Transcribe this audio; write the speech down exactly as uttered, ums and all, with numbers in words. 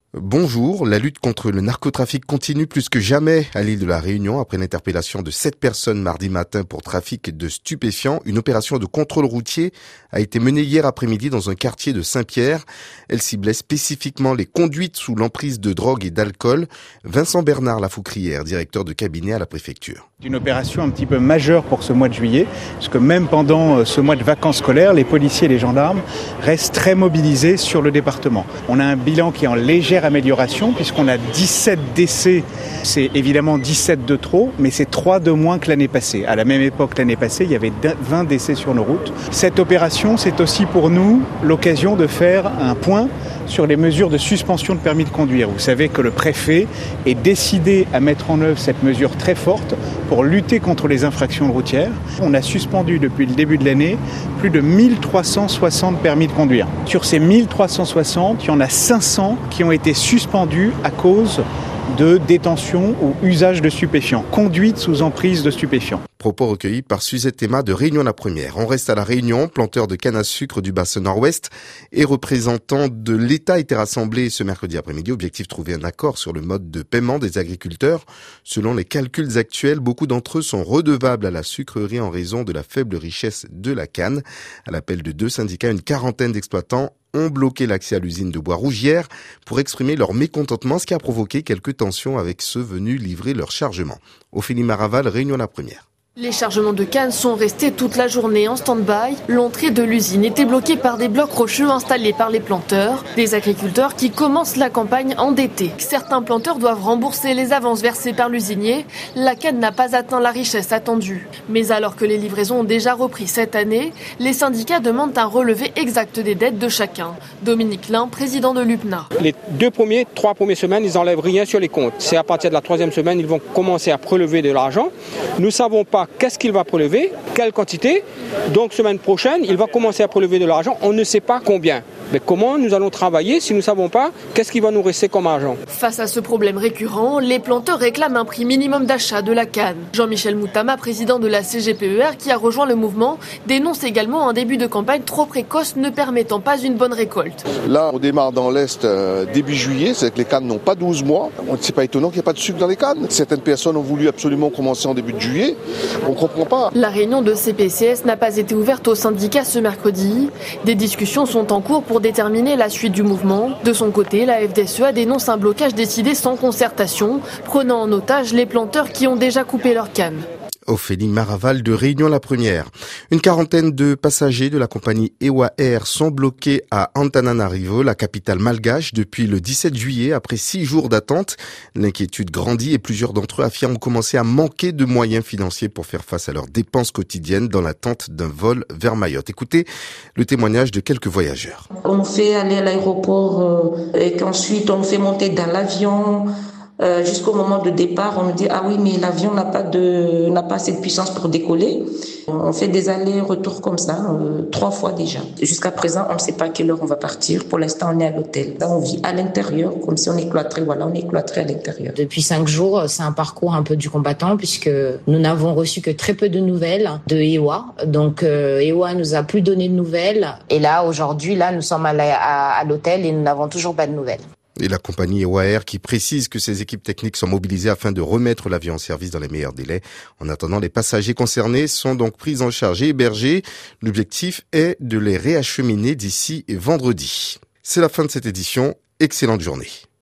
Bonjour, la lutte contre le narcotrafic continue plus que jamais à l'île de la Réunion après l'interpellation de sept personnes mardi matin pour trafic de stupéfiants. Une opération de contrôle routier a été menée hier après-midi dans un quartier de Saint-Pierre. Elle ciblait spécifiquement les conduites sous l'emprise de drogue et d'alcool. Vincent Bernard Lafoucrière, directeur de cabinet à la préfecture. C'est une opération un petit peu majeure pour ce mois de juillet, parce que même pendant ce mois de vacances scolaires, les policiers et les gendarmes restent très mobilisés sur le département. On a un bilan qui est en légère amélioration, puisqu'on a dix-sept décès. C'est évidemment dix-sept de trop, mais c'est trois de moins que l'année passée. À la même époque, l'année passée, il y avait vingt décès sur nos routes. Cette opération, c'est aussi pour nous l'occasion de faire un point sur les mesures de suspension de permis de conduire. Vous savez que le préfet est décidé à mettre en œuvre cette mesure très forte pour lutter contre les infractions routières. On a suspendu depuis le début de l'année plus de mille trois cent soixante permis de conduire. Sur ces mille trois cent soixante, il y en a cinq cents qui ont été suspendus à cause de détention ou usage de stupéfiants, conduite sous emprise de stupéfiants. Propos recueillis par Suzette Théma de Réunion la Première. On reste à la Réunion. Planteurs de canne à sucre du bassin nord-ouest et représentants de l'État étaient rassemblés ce mercredi après-midi. Objectif, trouver un accord sur le mode de paiement des agriculteurs. Selon les calculs actuels, beaucoup d'entre eux sont redevables à la sucrerie en raison de la faible richesse de la canne. À l'appel de deux syndicats, une quarantaine d'exploitants ont bloqué l'accès à l'usine de Bois-Rougière pour exprimer leur mécontentement, ce qui a provoqué quelques tensions avec ceux venus livrer leur chargement. Ophélie Maraval, Réunion la Première. Les chargements de canne sont restés toute la journée en stand-by. L'entrée de l'usine était bloquée par des blocs rocheux installés par les planteurs. Des agriculteurs qui commencent la campagne endettés. Certains planteurs doivent rembourser les avances versées par l'usinier. La canne n'a pas atteint la richesse attendue. Mais alors que les livraisons ont déjà repris cette année, les syndicats demandent un relevé exact des dettes de chacun. Dominique Lin, président de l'U P N A. Les deux premiers, trois premières semaines, ils n'enlèvent rien sur les comptes. C'est à partir de la troisième semaine, ils vont commencer à prélever de l'argent. Nous ne savons pas qu'est-ce qu'il va prélever, quelle quantité. Donc semaine prochaine, il va commencer à prélever de l'argent. On ne sait pas combien. Mais comment nous allons travailler si nous ne savons pas qu'est-ce qui va nous rester comme argent? Face à ce problème récurrent, les planteurs réclament un prix minimum d'achat de la canne. Jean-Michel Moutama, président de la C G P E R qui a rejoint le mouvement, dénonce également un début de campagne trop précoce ne permettant pas une bonne récolte. Là, on démarre dans l'Est euh, début juillet, c'est que les cannes n'ont pas douze mois. C'est pas étonnant qu'il n'y ait pas de sucre dans les cannes. Certaines personnes ont voulu absolument commencer en début de juillet. On ne comprend pas. La réunion de C P C S n'a pas été ouverte aux syndicats ce mercredi. Des discussions sont en cours pour déterminer la suite du mouvement. De son côté, la F D S E A dénonce un blocage décidé sans concertation, prenant en otage les planteurs qui ont déjà coupé leur canne. Ophélie Maraval de Réunion la Première. Une quarantaine de passagers de la compagnie Ewa Air sont bloqués à Antananarivo, la capitale malgache, depuis le dix-sept juillet, après six jours d'attente. L'inquiétude grandit et plusieurs d'entre eux affirment commencer à manquer de moyens financiers pour faire face à leurs dépenses quotidiennes dans l'attente d'un vol vers Mayotte. Écoutez le témoignage de quelques voyageurs. On fait aller à l'aéroport euh, et qu'ensuite on fait monter dans l'avion. Euh, jusqu'au moment de départ, on nous dit ah oui mais l'avion n'a pas de n'a pas assez de puissance pour décoller. On fait des allers-retours comme ça euh, trois fois déjà. Jusqu'à présent, on ne sait pas à quelle heure on va partir. Pour l'instant, on est à l'hôtel. Là, on vit à l'intérieur comme si on est cloîtré. Voilà, on est cloîtré à l'intérieur. Depuis cinq jours, c'est un parcours un peu du combattant puisque nous n'avons reçu que très peu de nouvelles de Ewa. Donc euh, Ewa nous a plus donné de nouvelles. Et là, aujourd'hui, là, nous sommes à, la, à, à l'hôtel et nous n'avons toujours pas de nouvelles. Et la compagnie Ewa Air qui précise que ses équipes techniques sont mobilisées afin de remettre l'avion en service dans les meilleurs délais. En attendant, les passagers concernés sont donc pris en charge et hébergés. L'objectif est de les réacheminer d'ici vendredi. C'est la fin de cette édition. Excellente journée.